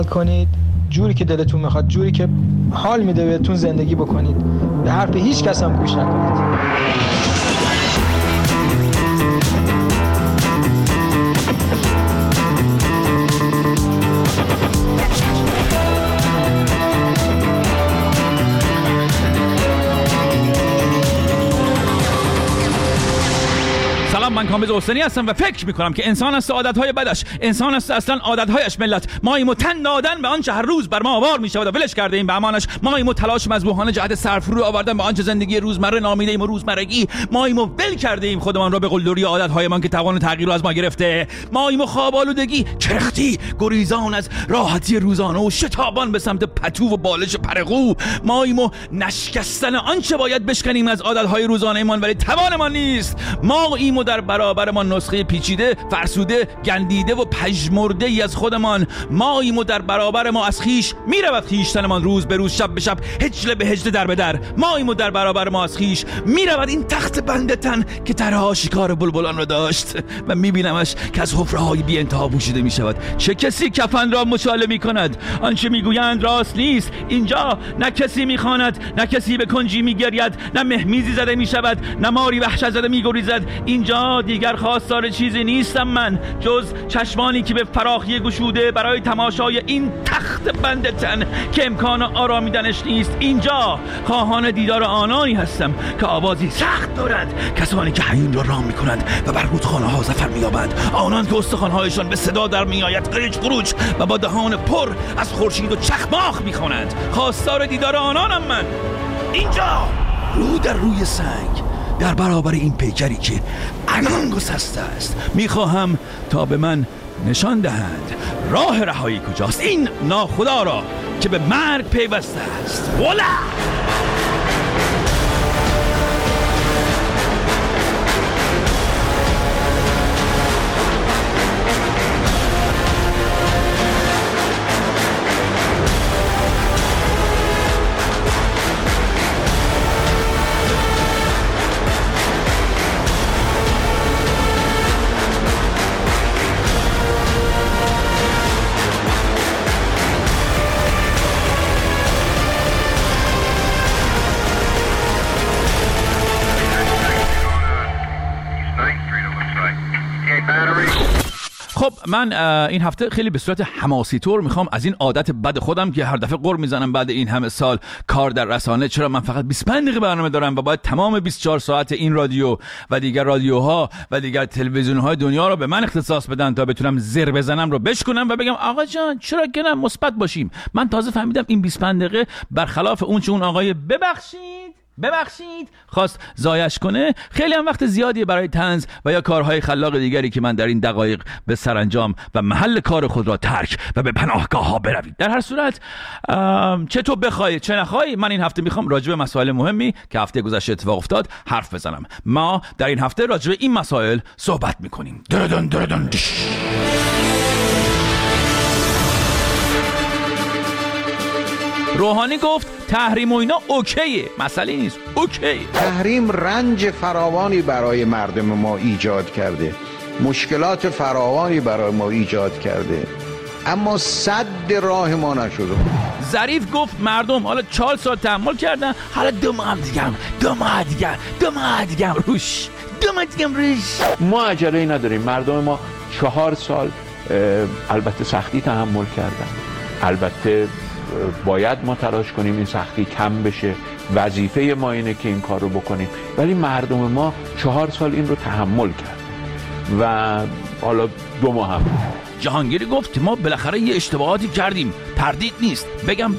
کنید جوری که دلتون میخواد، جوری که حال میده بهتون زندگی بکنید. به حرف هیچ کس هم گوش نکنید. من کامبیز حسینی هستم و فکر میکنم که انسان است عادتهای بدش، انسان است اصلا عادتهایش ملت. ماییم و تن دادن به آنچه هر روز بر ما آوار میشود و ولش کرده ایم به امانش. ماییم و تلاش مذبوحانه جهت سرفرو آوردن به آنچه زندگی روزمره نامیده ایم و روزمرگی. ماییم و ول کرده ایم خودمان را به قلدری عادتهایمان که توان تغییر را از ما گرفته. ماییم و خواب آلودگی، کرختی، گریزان از راحتی روزانه و شتابان به سمت پتو و بالش پرقو. ماییم و نشکستن آنچه باید بشکنیم از عادتهای روزانه‌مان ولی توانمان نیست. ماییم و در برابر ما نسخه پیچیده، فرسوده، گندیده و پژمرده ای از خودمان. ماییم و در برابر ما از خیش میرود خیشتنمان روز به روز، شب به شب، هجله به هجله، در به در. ماییم و در برابر ما از خیش میرود این تخت بند تن که طرح‌ها شکار بلبلان را داشت و میبینمش که از حفره‌های بی انتها پوشیده میشود. چه کسی کفن را مچاله میکند؟ آنچه میگویند راست نیست. اینجا نه کسی میخواند، نه کسی به کنجی میگرید، نه مهمیزی زده میشود، نه ماری وحشت زده میگریزد. اینجا دیگر خواستار چیزی نیستم من جز چشمانی که به فراخی گشوده برای تماشای این تخت بند تن که امکان آرامیدنش نیست. اینجا خواهان دیدار آنانی هستم که آوازی سخت دارد، کسانی که حیون را رام میکنند و بر رودخانه ها ظفر مییابند، آنان که استخوان‌هایشان به صدا در میآید قریچ قروچ و با دهان پر از خورشید و چخماق میخوانند. خواستار دیدار آنانم من. اینجا رو در روی سنگ در برابر این پیکری که عنان گسسته است میخواهم تا به من نشان دهند راه رهایی کجاست. این ناخدا را که به مرگ پیوسته است. ولا خب من این هفته خیلی به صورت حماسی طور میخوام از این عادت بد خودم که هر دفعه قر میزنم بعد این همه سال کار در رسانه، چرا من فقط 25 دقیقه برنامه دارم و باید تمام 24 ساعت این رادیو و دیگر رادیوها و دیگر تلویزیون‌های دنیا رو به من اختصاص بدن تا بتونم زر بزنم رو بشکنم و بگم آقا جان چرا که نه مثبت باشیم. من تازه فهمیدم این 25 دقیقه برخلاف اون چه اون آقای ببخشید خواست ضایعش کنه، خیلی هم وقت زیادی برای طنز و یا کارهای خلاق دیگری که من در این دقایق به سرانجام و محل کار خود را ترک و به پناهگاه ها بروید. در هر صورت چه تو بخوای چه نخوای، من این هفته میخوام راجع به مسائل مهمی که هفته گذشته اتفاق افتاد حرف بزنم. ما در این هفته راجع به این مسائل صحبت میکنیم. روحانی گفت تحریم و اینا اوکیه، مسئله نیست، اوکی. تحریم رنج فراوانی برای مردم ما ایجاد کرده، مشکلات فراوانی برای ما ایجاد کرده، اما صد راه ما نشده. ظریف گفت مردم حالا 4 سال تحمل کردن، حالا 2 ماه دیگه روش. ما عجله‌ای نداریم. مردم ما 4 سال البته سختی تحمل کردن، البته باید ما تلاش کنیم این سختی کم بشه، وظیفه ما اینه که این کار رو بکنیم، ولی مردم ما 4 سال این رو تحمل کرد و حالا 2 ماه هم. جهانگیری گفت ما بالاخره یه اشتباهاتی کردیم، تردید نیست، بگم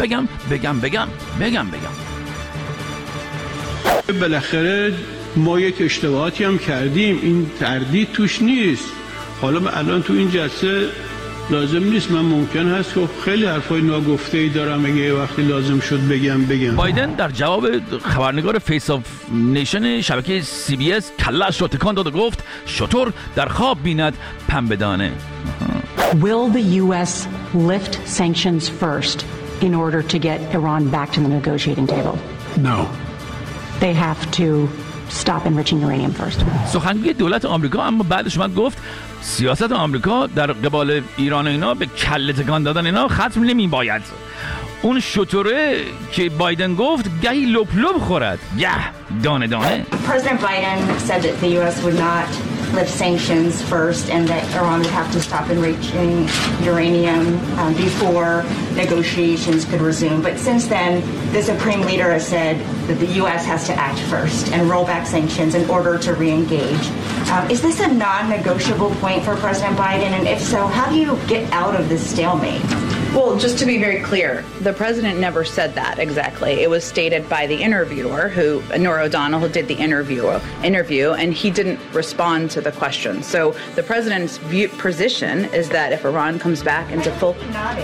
بالاخره ما یک اشتباهاتی هم کردیم، این تردید توش نیست. حالا من الان تو این جلسه لازم نیست، من ممکن هست که خیلی حرفای ناگفته‌ای دارم، اگه یه وقتی لازم شد بگم. بایدن در جواب خبرنگار فیس آف نیشن شبکه CBS کله‌اش رو تکان داد و گفت شطور در خواب بیند پنبه دانه. Will the US lift sanctions first in order to get Iran back to the negotiating table? No. They have to stop enriching uranium first. سخنگوی دولت آمریکا اما بعدش اومد گفت سیاست آمریکا در قبال ایران اینا به کله تکان دادن اینا ختم نمیباید. اون شطوره که بایدن گفت گهی لپ لپ خورد گه دانه دانه. President Biden said that the US would not lift sanctions first and that Iran would have to stop enriching uranium before negotiations could resume. But since then, the Supreme Leader has said that the US has to act first and roll back sanctions in order to re-engage. Is this a non-negotiable point for President Biden? And if so, how do you get out of this stalemate? Well, just to be very clear, the president never said that exactly. It was stated by the interviewer, Norah O'Donnell, who did the interview, and he didn't respond to the question. So the president's position is that if Iran comes back into full...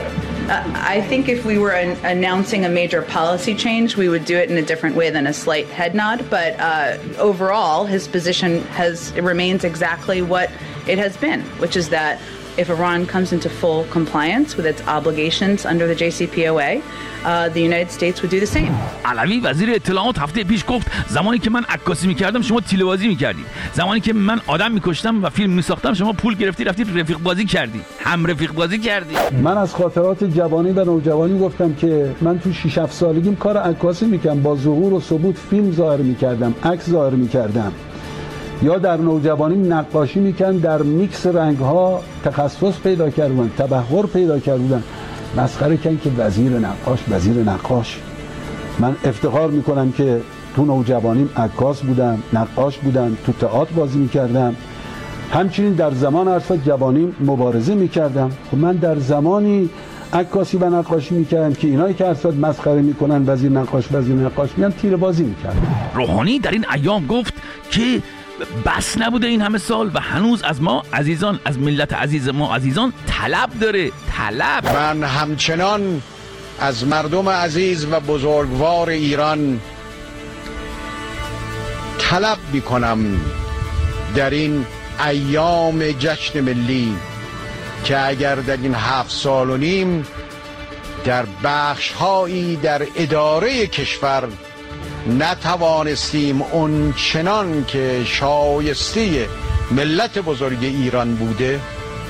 I think if we were announcing a major policy change, we would do it in a different way than a slight head nod. But overall, his position remains exactly what it has been, which is that if Iran comes into full compliance with its obligations under the JCPOA, the United States would do the same. علوی وزیر اطلاعات هفته پیش گفت زمانی که من عکاسی می‌کردم شما تیله‌بازی می‌کردید. زمانی که من آدم می‌کشتم و فیلم می‌ساختم شما پول گرفتی رفتی رفیق بازی کردی. هم رفیق بازی کردی. من از خاطرات جوانی و نوجوانی گفتم که من تو 6 7 سالگیم کار عکاسی می‌کردم، با ظهور و ثبوت فیلم ظاهر می‌کردم، عکس ظاهر می‌کردم. یا در نوجوانی نقاشی میکردن، در میکس رنگ‌ها تخصص پیدا کردن، تبحر پیدا کردن. مسخره کردن که وزیر نقاش. من افتخار میکنم که تو نوجوانیم عکاس بودم، نقاش بودم، تو تئاتر بازی میکردم. همچنین در زمان عرصه جوانیم مبارزه میکردم. خب من در زمانی عکاسی و نقاشی میکردم که اینایی که عرصه مسخره میکنن وزیر نقاش میان تیر بازی میکردن. روحانی در این ایام گفت که بس نبوده این همه سال و هنوز از ما عزیزان، از ملت عزیز ما عزیزان طلب داره. من همچنان از مردم عزیز و بزرگوار ایران طلب میکنم در این ایام جشن ملی که اگر در این 7 سال و نیم در بخش‌هایی در اداره کشور نتوانستیم اون چنان که شایسته ملت بزرگ ایران بوده،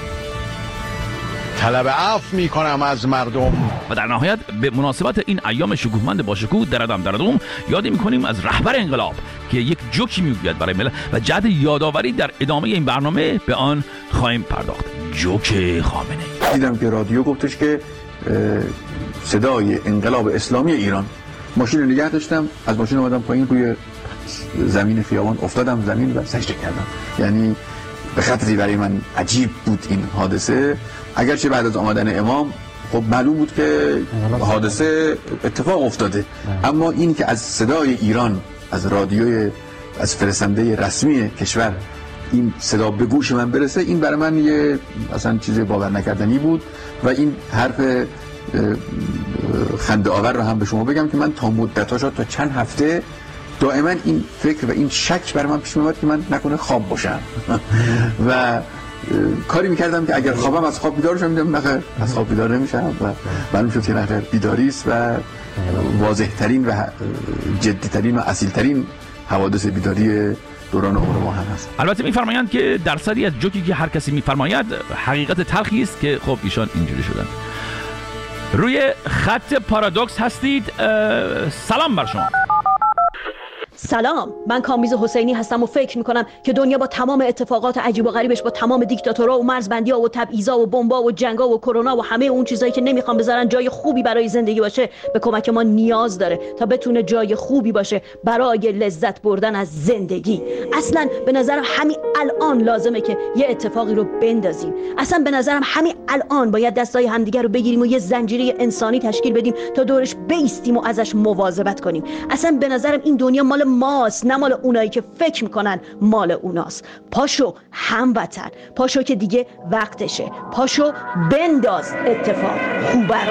طلب عفو میکنم از مردم. و در نهایت به مناسبت این ایام شکوهمند با شکوه دردم یادی میکنیم از رهبر انقلاب که یک جوکی میگوید برای ملت و جهت یادآوری در ادامه این برنامه به آن خواهیم پرداخت. جوک خامنه‌ای. دیدم که رادیو گفتش که صدای انقلاب اسلامی ایران. ماشین رو نگه داشتم، از ماشین اومدم پایین، روی زمین خیابان افتادم زمین و سجده کردم. یعنی به خاطری برای من عجیب بود این حادثه. اگرچه بعد از آمدن امام خب معلوم بود که حادثه اتفاق افتاده، اما این که از صدای ایران، از رادیوی، از فرستنده رسمی کشور این صدا به گوش من برسه، این برای من یه اصلا چیز باور نکردنی بود. و این حرف خنده آور رو هم به شما بگم که من تا مدت‌ها شد تا چند هفته دائما این فکر و این شک برای من پیش میاد که من نکنه خواب باشم و کاری میکردم که اگر خوابم از خواب بیدار شم، میدم نخیر از خواب بیدار نمیشم و معلوم شد که نخیر بیداری است و واضح‌ترین و جدی‌ترین و اصیل‌ترین حوادث بیداری دوران عمر ما هم هست. البته میفرمایند که درصدی از جوکی که هر کسی میفرماید حقیقت تلخی است که خب ایشان اینجوری شدن. روی خط پارادوکس هستید. سلام بر شما. سلام، من کامبیز حسینی هستم و فکر میکنم که دنیا با تمام اتفاقات عجیب و غریبش، با تمام دیکتاتورها و مرزبندی‌ها و تبعیض‌ها و بمب‌ها و جنگ‌ها و کرونا و همه اون چیزایی که نمیخوام بذارن جای خوبی برای زندگی باشه، به کمک ما نیاز داره تا بتونه جای خوبی باشه برای لذت بردن از زندگی. اصلا به نظرم همین الان لازمه که یه اتفاقی رو بندازیم. اصلا به نظرم همین الان باید دستای همدیگه رو بگیریم و یه زنجیره انسانی تشکیل بدیم تا دورش بیستیم و ازش مواظبت کنیم. اصلا به نظرم این دنیا مال ماست، نه مال اونایی که فکر میکنن مال اوناست. پاشو هموطن، پاشو که دیگه وقتشه، پاشو بنداز اتفاق خوبه رو.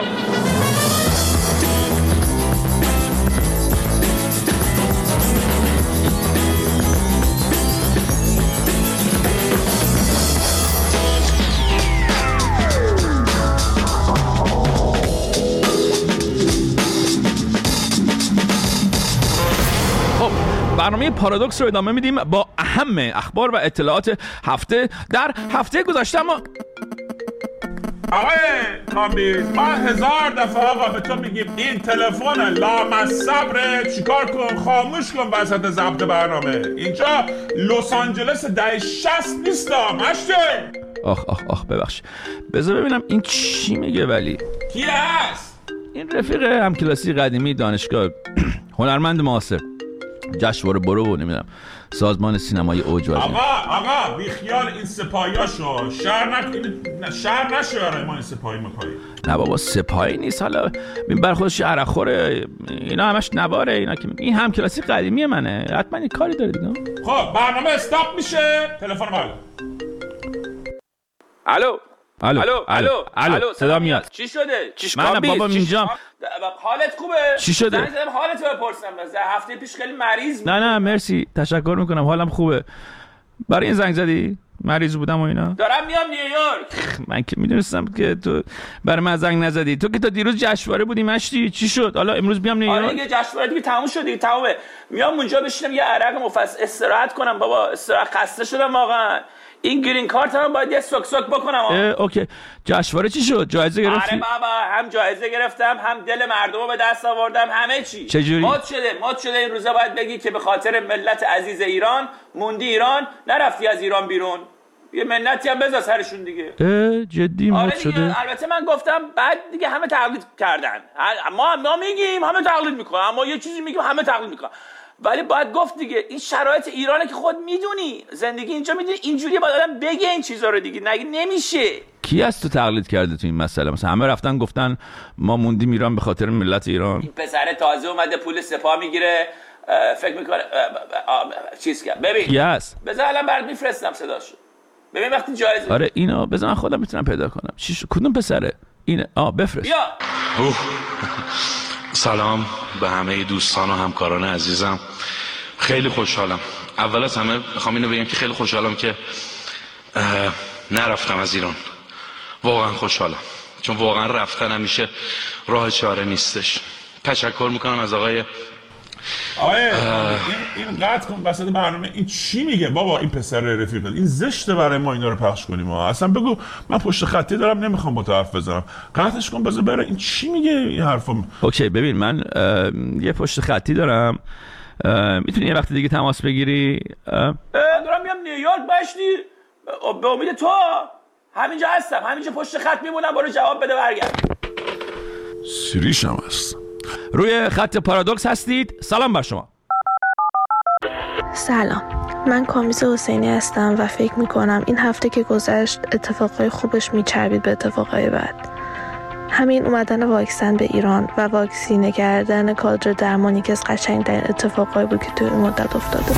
برنامه پارادوکس رو ادامه میدیم با اهم اخبار و اطلاعات هفته. در هفته گذشته ما آقای کامبیز ما 1000 دفعه آقا به تو میگیم این تلفن لامصبره چیکار کن، خاموش کن وسط ضبط برنامه. اینجا لس آنجلس دهه 60 نیست مشته. آخ ببخش، بذار ببینم این چی میگه. ولی کی هست؟ این رفیق همکلاسی قدیمی دانشگاه، هنرمند معاصر، جشنواره برو و نمیدونم سازمان سینمایی اوج. آقا بیخیال این سپاهیاشو، شهر نشه ما این سپاهی مکایی. نه بابا سپاهی نیست، حالا این برخودش عرقخوره، اینا همش نواره، اینا که این همکلاسی قدیمی منه، حتما این کاری داره دیگه. خب برنامه استاپ میشه، تلفن بله. الو صدا میاد. چی شده؟ من بابا اینجام. حالت خوبه؟ چی شده؟ زنگ زدم حالت رو بپرسم. هفته پیش خیلی مریض بود. نه مرسی، تشکر میکنم، حالم خوبه. برای این زنگ زدی؟ مریض بودم و اینا. دارم میام نیویورک. من که میدونستم که تو برای من زنگ نزدی. تو که تا دیروز جشنواره بودی مشتی، چی شد؟ حالا امروز بیام نیویورک. آره دیگه جشنواره دیگه تموم شد دیگه، تمومه. میام اونجا بشینم یه عرق مفصل استراحت کنم. بابا استراحت، خسته شدم واقعا. این گرین کارت هم باید یه سوک بکنم. اوکی. جشنواره چی شد؟ جایزه گرفتی؟ آره بابا، هم جایزه گرفتم، هم دل مردم رو به دست آوردم، همه چی. چجوری؟ مد شده این روزا باید بگی که به خاطر ملت عزیز ایران موندی ایران، نرفتی از ایران بیرون. یه منتی هم بذار سرشون دیگه. جدی مد شده؟ البته من گفتم بعد دیگه همه تقلید کردن. ما میگیم همه تقلید میکنن، اما یه چیزی میگیم همه تقلید میکنن. ولی باید گفت دیگه این شرایط ایرانه که خود میدونی، زندگی اینجا میدونی، اینجوریه باید آدم بگه این چیزا رو دیگه، نمیشه. کی از تو تقلید کرده تو این مسئله؟ مثلا همه رفتن گفتن ما موندیم ایران به خاطر ملت ایران. این پسر تازه اومده پول سپاه میگیره، فکر میکنه چیز کرد. ببین بذار الان برات میفرستم صداشو. ببین وقتی جایزه. آره اینو بذار من خودم میتونم پیدا کنم. کدوم پسره اینه؟ بفرست. بیا. سلام به همه دوستان و همکاران عزیزم. خیلی خوشحالم. اول از همه میخوام اینو بگم که خیلی خوشحالم که نرفتم از ایران. واقعا خوشحالم، چون واقعا رفتن همیشه راه چاره نیستش. تشکر میکنم از آقای این قطع کن وسط برنامه. این چی میگه بابا؟ این پسر رفیقت این زشته برای ما اینا رو پخش کنیم. اصلا بگو من پشت خطی دارم نمیخوام با تو حرف بزنم. قطعش کن بذار بره. این چی میگه این حرفا؟ اوکی ببین من یه پشت خطی دارم، میتونی یه وقت دیگه تماس بگیری؟ دارم میام نیویورک باشی به امید تو. همینجا هستم، همینجا پشت خط میمونم، برو جواب بده برگرد. سریشم هست. روی خط پارادوکس هستید. سلام بر شما. سلام، من کامیز حسینی هستم و فکر میکنم این هفته که گذشت اتفاقای خوبش میچربید به اتفاقای بد. همین اومدن واکسن به ایران و واکسینه کردن کادر درمانی که از قشنگ‌ترین اتفاقایی بود که توی این مدت افتاده.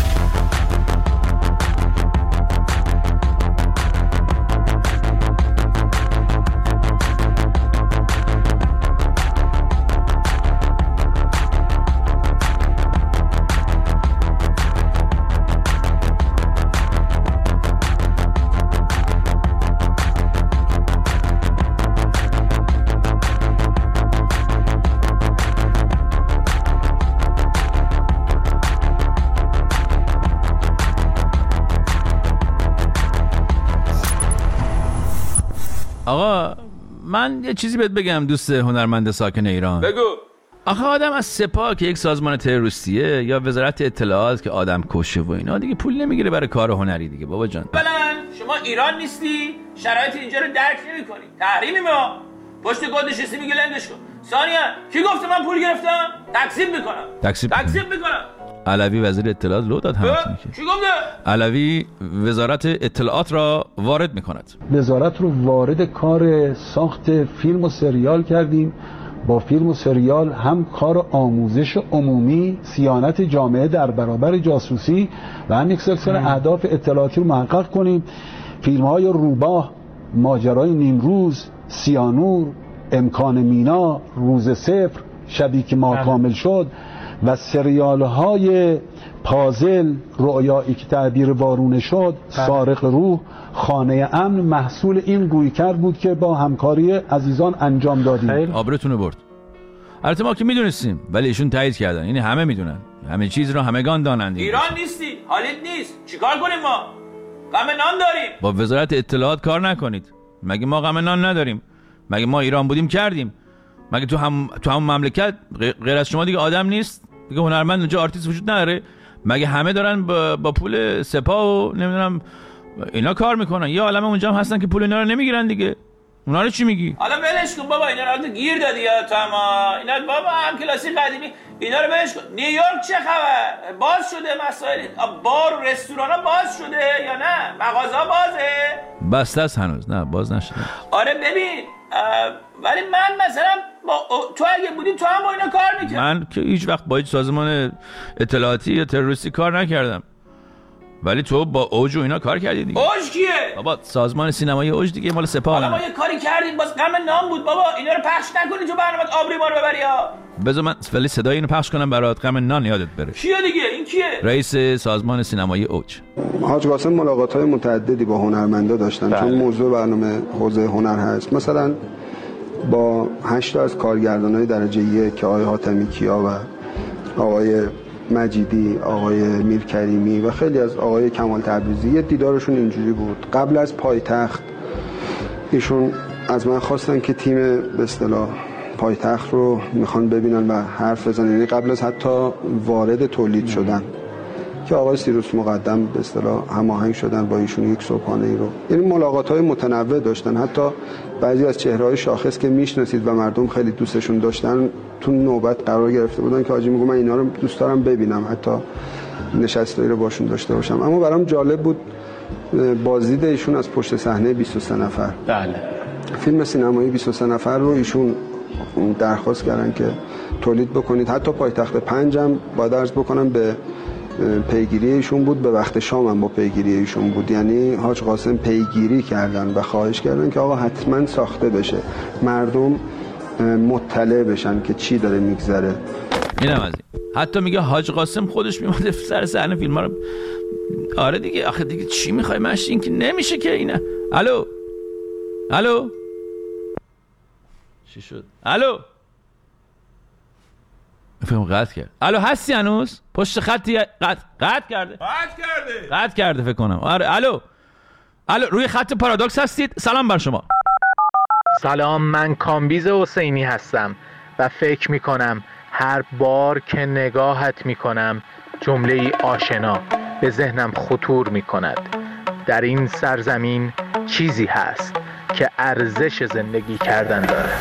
آقا من یه چیزی بهت بگم دوست هنرمند ساکن ایران. بگو. آخه آدم از سپاه که یک سازمان تروریستیه یا وزارت اطلاعات که آدم کشه و اینا دیگه پول نمیگیره برای کار هنری دیگه بابا جان. بلند شما ایران نیستی، شرایط اینجا رو درک نمی‌کنی. تحریمی ما پشت گود نشستی میگه لنگش کن. ثانیاً کی گفته من پول گرفتم؟ تقسیم میکنم. علوی وزیر اطلاعات لو داد همتون که. چی گفته؟ علوی وزارت اطلاعات را وارد میکند. وزارت رو وارد کار ساخت فیلم و سریال کردیم. با فیلم و سریال هم کار آموزش عمومی، صیانت جامعه در برابر جاسوسی و هم یک سلسله اهداف اطلاعاتی رو محقق کنیم. فیلم‌های روباه، ماجرای نیمروز، سیانور، امکان مینا، روز صفر، شبی که ما کامل شد و سریال‌های پازل، رؤیایی که تعبیر وارونه شد، سارق روح، خانه امن محصول این رویکرد بود که با همکاری عزیزان انجام دادیم. آبروتونو برد. البته ما که میدونستیم ولی ایشون تایید کردن، یعنی همه میدونن. همه چیز رو همگان دانند. ایران نیستی، حالیت نیست، چیکار کنیم ما؟ غم نان داریم. با وزارت اطلاعات کار نکنید. مگه ما غم نان نداریم؟ مگه ما ایران بودیم کردیم؟ مگه تو هم مملکت غیر از شما دیگه آدم نیست؟ دیگه هنرمند اونجا آرتیست وجود نداره؟ مگه همه دارن با پول سپاه و نمیدونم اینا کار میکنن؟ یه عالمه اونجا هم هستن که پول اینا رو نمیگیرن دیگه. اونا رو چی میگی؟ حالا ولش کن بابا، اینا رو گیر دادی یا تمام. اینا بابا هم کلاسی قدیمی، اینا رو ولش کن. نیویورک چه خبر؟ باز شده مسائل بار و رستورانا باز شده یا نه؟ مغازه‌ها بازه؟ بسته است هنوز. نه باز نشده. آره ببین، ولی من مثلا تو اگه بودی تو هم با اینا کار میکردی. من که هیچ وقت با هیچ سازمان اطلاعاتی یا تروریستی کار نکردم. ولی تو با اوج و اینا کار کردی دیگه. اوج کیه؟ بابا سازمان سینمایی اوج دیگه، مال سپاه. حالا ما یه کاری کردیم باز غم نام بود بابا. اینا رو پخش نکنی تو برنامه‌ت، آبروی ما رو ببری ها. بذار من ولی صدای اینو پخش کنم برات، غم نان یادت بره. کیه دیگه؟ این کیه؟ رئیس سازمان سینمایی اوج. حاج قاسم ملاقات‌های متعددی با هنرمندا داشتن. چون موضوع برنامه حوزه هنر هست. مثلا با 8 تا از کارگردانای درجه 1 که آقای حاتمی کیا و آقای مجیدی، آقای میرکریمی و خیلی از آقای کمال تبریزی یه دیدارشون اینجوری بود. قبل از پایتخت ایشون از من خواستن که تیم به اصطلاح پایتخت رو میخوان ببینن و حرف بزنن، یعنی قبل از حتی وارد تولید شدن، که آقای سیروس مقدم به اصطلاح هماهنگ شدن با ایشون یک صبحانه ای رو. یعنی ملاقات‌های متنوع داشتن. حتی بعضی از چهره‌های شاخص که میشناسید و مردم خیلی دوستشون داشتن تو نوبت قرار گرفته بودن که حاجی میگه من اینا رو دوست دارم ببینم، حتی نشستایی رو باشون داشته باشم. اما برام جالب بود بازدید ایشون از پشت صحنه 23 نفر. بله. فیلم سینمایی 23 نفر رو ایشون درخواست کردن که تولید بکنید. حتی پایتخت 5 هم باید عرض بکنم به پیگیری ایشون بود، به وقت شام هم با پیگیری ایشون بود. یعنی حاج قاسم پیگیری کردن و خواهش کردن که آقا حتما ساخته بشه، مردم مطلع بشن که چی داره میگذره. اینم از این. حتی میگه حاج قاسم خودش میومد سر صحنه فیلم ها رو. آره دیگه، آخه دیگه چی میخوای مشی؟ این که نمیشه که اینه. الو چی شد؟ الو فیلم قطع کرد. الو هستی هنوز؟ پشت خطی قطع کرده فکر کنم. آره الو روی خط پارادوکس هستید؟ سلام بر شما. سلام، من کامبیز حسینی هستم و فکر میکنم هر بار که نگاهت میکنم جمله ای آشنا به ذهنم خطور میکند. در این سرزمین چیزی هست که ارزش زندگی کردن داره.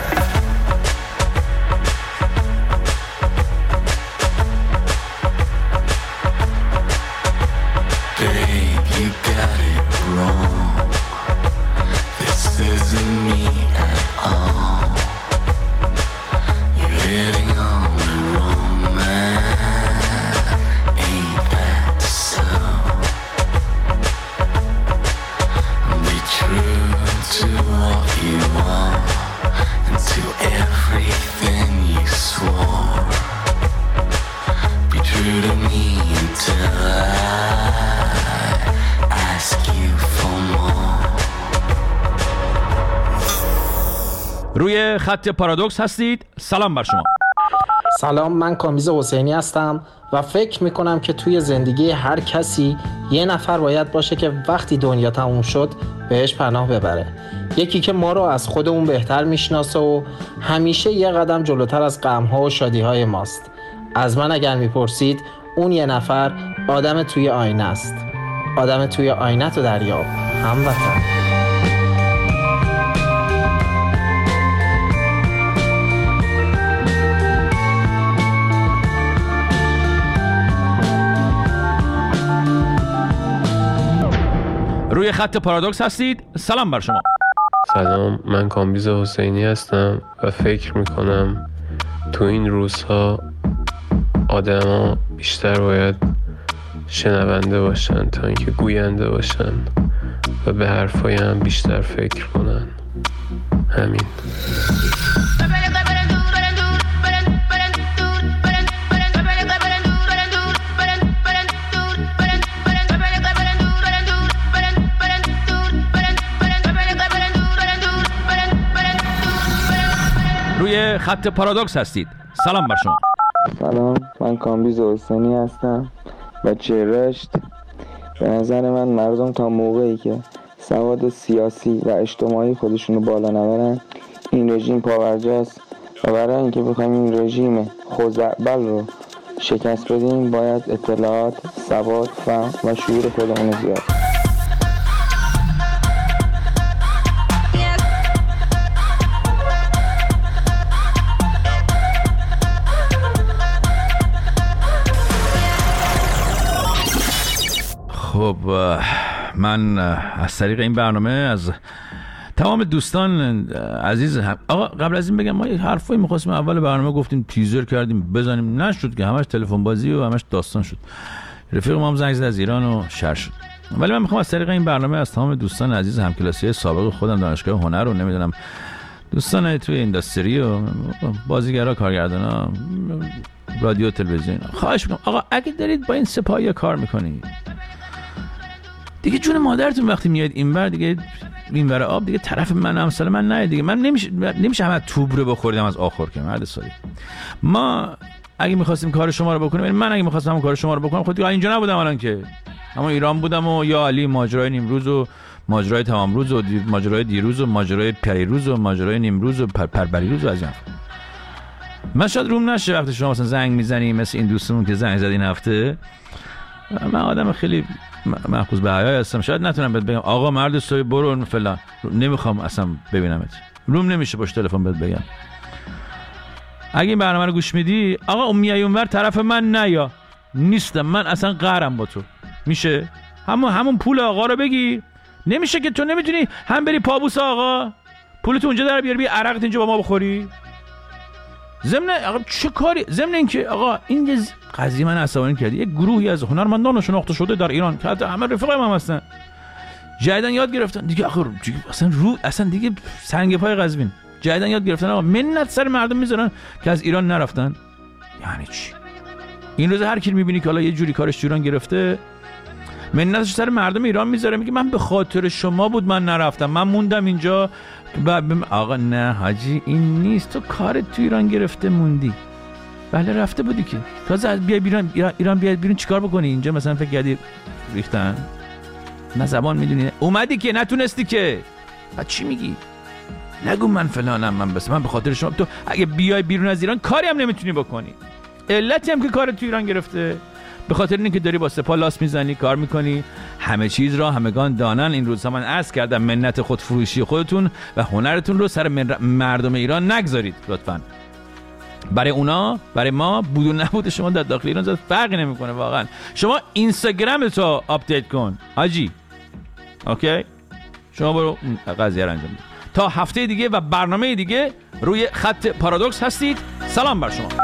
روی خط پارادوکس هستید؟ سلام بر شما. سلام، من کامبیز حسینی هستم و فکر میکنم که توی زندگی هر کسی یه نفر باید باشه که وقتی دنیا تموم شد بهش پناه ببره. یکی که ما رو از خودمون بهتر میشناسه و همیشه یه قدم جلوتر از غم‌ها و شادی‌های ماست. از من اگر میپرسید اون یه نفر آدم توی آینه است. آدم توی آینه تو دریاب، هموطن. روی خط پارادوکس هستید؟ سلام بر شما. سلام، من کامبیز حسینی هستم و فکر میکنم تو این روزها آدما بیشتر باید شنونده باشن تا اینکه گوینده باشن و به حرفای هم بیشتر فکر کنن. همین. روی خط پارادوکس هستید. سلام بر شما. سلام، من کامبیز حسینی هستم. بچه رشت. به نظر من مردم تا موقعی که سواد سیاسی و اجتماعی خودشونو بالا نبرن این رژیم پاورجاست و برای اینکه بخوایم این رژیم خزعبل رو شکست بدیم باید اطلاعات، سواد، فهم و شعور خودمون زیاد. خب من از طریق این برنامه از تمام دوستان عزیز آقا قبل از این بگم ما یه حرفایی می‌خواستیم اول برنامه گفتیم تیزر کردیم بزنیم نشد که همش تلفن بازی و همش داستان شد. رفیق ما هم زنگ زد از ایران و شر شد. ولی من می‌خوام از طریق این برنامه از تمام دوستان عزیز همکلاسی‌های سابق خودم دانشگاه هنر رو نمیدونم دوستان توی اینداستری و بازیگرا کارگردانا رادیو تلویزیون خواهش می‌کنم آقا اگه دارید با این سپاهی کار می‌کنید دیگه جون مادرتون وقتی میاد اینور دیگه اینور آب دیگه طرف من امثال من نه دیگه من نمیشه همه توب رو بخوردم از آخر که مرد سالی. ما اگه می‌خواستیم کار شما رو بکنیم من اگه می‌خواستم همون کار شما رو بکنم خود دیگه اینجا نبودم الان که اما ایران بودم و یا علی ماجرای نیمروز و ماجرای تمام روز و ماجرای دیروز و ماجرای پریروز و ماجرای نیمروز و پربریروز و از این من شاید روم نشه وقتی شما مثلا زنگ میزنی مثل این دوستمون که زنگ زد این هفته. من آدم خیلی محفوظ به حیای هستم شاید نتونم بهت بگم آقا مرد سوی برو فلان نمیخوام اصلا ببینمت روم نمیشه پشت تلفن بهت بگم. اگه این برنامه رو گوش میدی آقا اون میای اونور طرف من نیا نیستم من اصلا قهرم با تو میشه همون پول آقا رو بگی نمیشه که تو نمیتونی هم بری پابوس آقا پولت اونجا در بیاری عرقت اینجا با ما بخوری ضمن آقا چه کاری ضمن اینکه آقا این قضیه من عصبانی کرد یک گروهی از هنرمندان شناخته شده در ایران که حتی همه رفقای من هستن جدیدن یاد گرفتن دیگه آخر اصلا دیگه سنگ پای قزوین جدیدن یاد گرفتن آقا منت سر مردم میذارن که از ایران نرفتن. یعنی چی این روز هر کی میبینی که حالا یه جوری کارش ایران گرفته منتش سر مردم ایران میذاره میگه من به خاطر شما بود من نرفتم من موندم اینجا. آقا نه حاجی این نیست تو کارت تو ایران گرفته موندی بله رفته بودی که تازه بیا ایران بیاد بیرون چیکار بکنی اینجا مثلا فکر کردی ریختن نه زبان میدونی اومدی که نتونستی که چی میگی نگو من فلانم من بس من به خاطر شما تو اگه بیای بیرون از ایران کاری هم نمیتونی بکنی علتی هم که کارت تو ایران گرفته به خاطر اینکه داری با سپاه لاس میزنی کار میکنی همه چیز را همگان دانن. این روزها من عرض کردم منت خودفروشی خودتون و هنرتون رو سر مردم ایران نگذارید لطفاً. برای اونا برای ما بود و نبود شما در داخل ایران زیاد فرقی نمیکنه واقعا. شما اینستاگرام تو آپدیت کن حاجی اوکی شما برو قضیه رو انجام بده. تا هفته دیگه و برنامه دیگه روی خط پارادوکس هستید. سلام بر شما.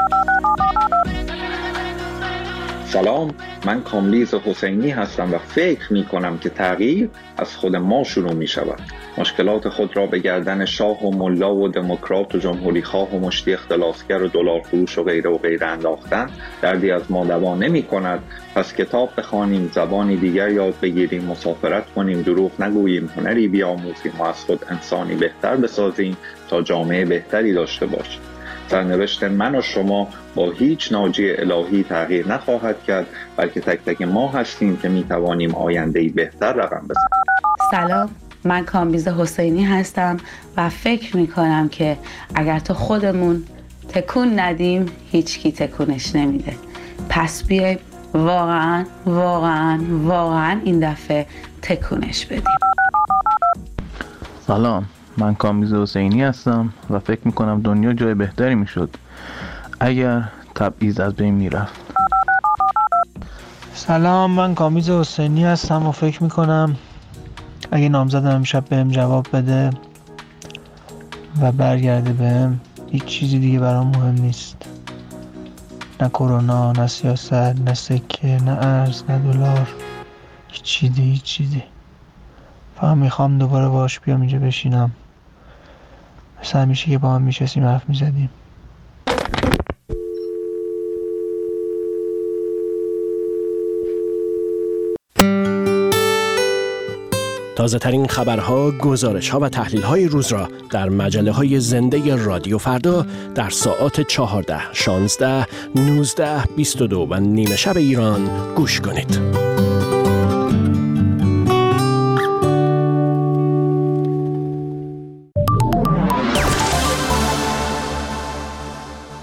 سلام، من کامبیز حسینی هستم و فکر می کنم که تغییر از خود ما شروع می شود. مشکلات خود را به گردن شاه و ملا و دموکرات و جمهوری خواه و مشتی اختلاسگر و دلار فروش و غیره انداختن دردی از ما دوا نمی کند. پس کتاب بخوانیم، زبانی دیگر یاد بگیریم، مسافرت کنیم، دروغ نگوییم، هنری بیاموزیم و از خود انسانی بهتر بسازیم تا جامعه بهتری داشته باشیم. سرنوشت من و شما با هیچ ناجی الهی تغییر نخواهد کرد بلکه تک تک ما هستیم که میتوانیم آینده‌ای بهتر رقم بزنیم. سلام، من کامبیز حسینی هستم و فکر میکنم که اگر تو خودمون تکون ندیم هیچ کی تکونش نمیده. پس بیای واقعا این دفعه تکونش بدیم. سلام، من کامبیز حسینی هستم و فکر میکنم دنیا جای بهتری میشد اگر تبعیض از بین میرفت. سلام، من کامبیز حسینی هستم و فکر میکنم اگه نامزدم امشب بهم جواب بده و برگرده بهم هیچ چیزی دیگه برام مهم نیست. نه کرونا، نه سیاست، نه سکه، نه ارز، نه دلار، هیچ چیزی. فقط میخوام دوباره باهاش بیام اینجا بشینم مثل همیشه که با هم میشستیم حرف میزدیم. تازه ترین خبرها، گزارش‌ها و تحلیل‌های روز را در مجله‌های زنده رادیو فردا در ساعات 14، 16، 19، 22 و نیمه شب ایران گوش کنید.